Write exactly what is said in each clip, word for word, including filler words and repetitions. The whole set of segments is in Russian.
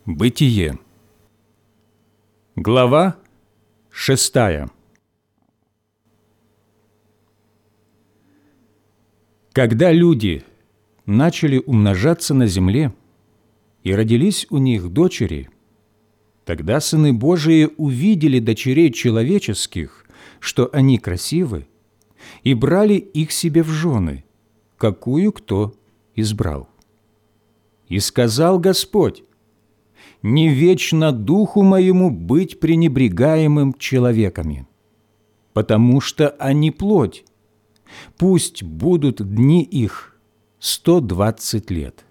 Бытие. Глава шестая. Когда люди начали умножаться на земле, и родились у них дочери, тогда сыны Божии увидели дочерей человеческих, что они красивы, и брали их себе в жены, какую кто избрал. И сказал Господь: «Не вечно духу моему быть пренебрегаемым человеками, потому что они плоть, пусть будут дни их сто двадцать лет».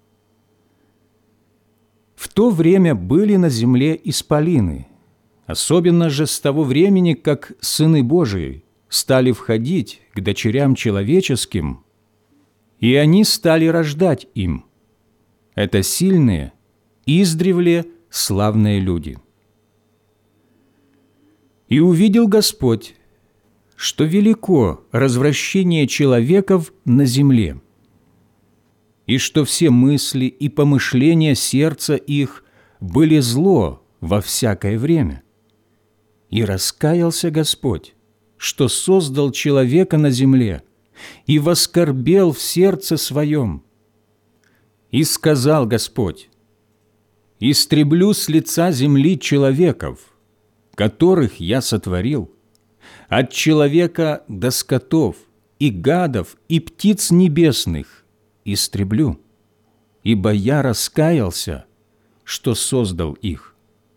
В то время были на земле исполины, особенно же с того времени, как сыны Божии стали входить к дочерям человеческим, и они стали рождать им. Это сильные, издревле славные люди. И увидел Господь, что велико развращение человеков на земле, и что все мысли и помышления сердца их были зло во всякое время. И раскаялся Господь, что создал человека на земле, и воскорбел в сердце своем. И сказал Господь: «Истреблю с лица земли человеков, которых я сотворил, от человека до скотов, и гадов, и птиц небесных истреблю, ибо я раскаялся, что создал их».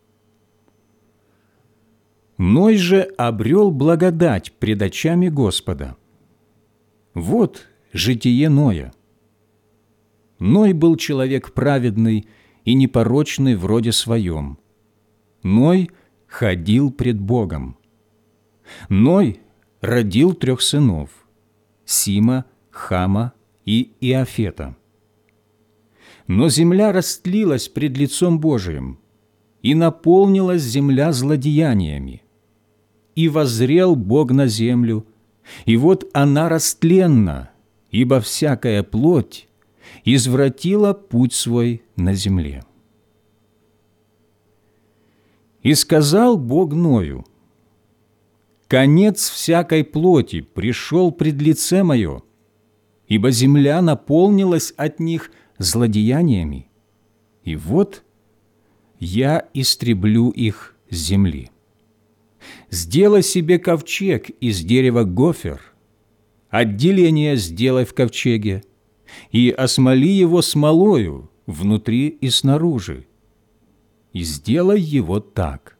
Ной же обрел благодать пред очами Господа. Вот житие Ноя. Ной был человек праведный и непорочный в роде своем. Ной ходил пред Богом. Ной родил трех сынов – Сима, Хама и Иафета. Но земля растлилась пред лицом Божиим, и наполнилась земля злодеяниями. И воззрел Бог на землю, и вот она растленна, ибо всякая плоть извратила путь свой на земле. И сказал Бог Ною: «Конец всякой плоти пришел пред лице мое, ибо земля наполнилась от них злодеяниями, и вот я истреблю их с земли. Сделай себе ковчег из дерева гофер, отделение сделай в ковчеге, и осмоли его смолою внутри и снаружи, и сделай его так.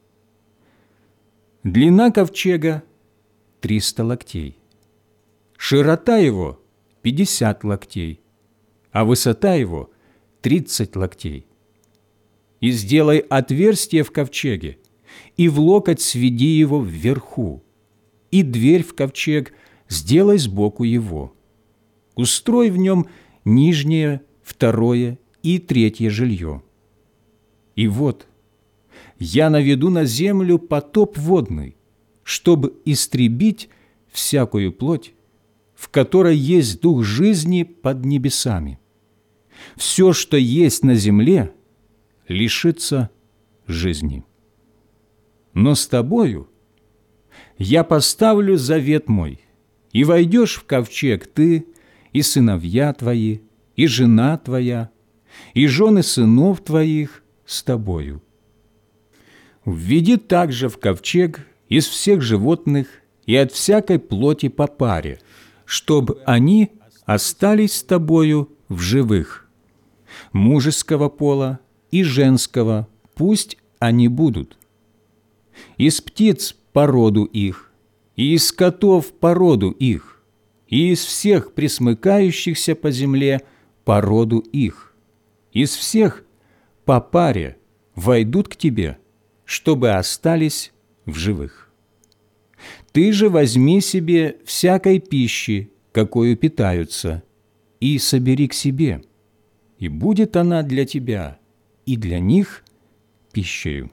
Длина ковчега – триста локтей, широта его – пятьдесят локтей, а высота его – тридцать локтей. И сделай отверстие в ковчеге, и в локоть сведи его вверху, и дверь в ковчег сделай сбоку его. Устрой в нем нижнее, второе и третье жилье. И вот я наведу на землю потоп водный, чтобы истребить всякую плоть, в которой есть дух жизни под небесами. Все, что есть на земле, лишится жизни. Но с тобою я поставлю завет мой, и войдешь в ковчег ты, и сыновья твои, и жена твоя, и жены сынов твоих с тобою. Введи также в ковчег из всех животных и от всякой плоти по паре, чтобы они остались с тобою в живых. Мужеского пола и женского пусть они будут. Из птиц по роду их, и из скотов по роду их, и из всех пресмыкающихся по земле по роду их, из всех по паре войдут к тебе, чтобы остались в живых. Ты же возьми себе всякой пищи, какою питаются, и собери к себе, и будет она для тебя и для них пищею».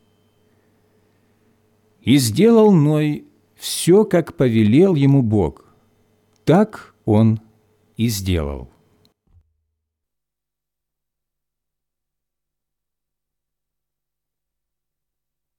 И сделал Ной все, как повелел ему Бог, так он и сделал.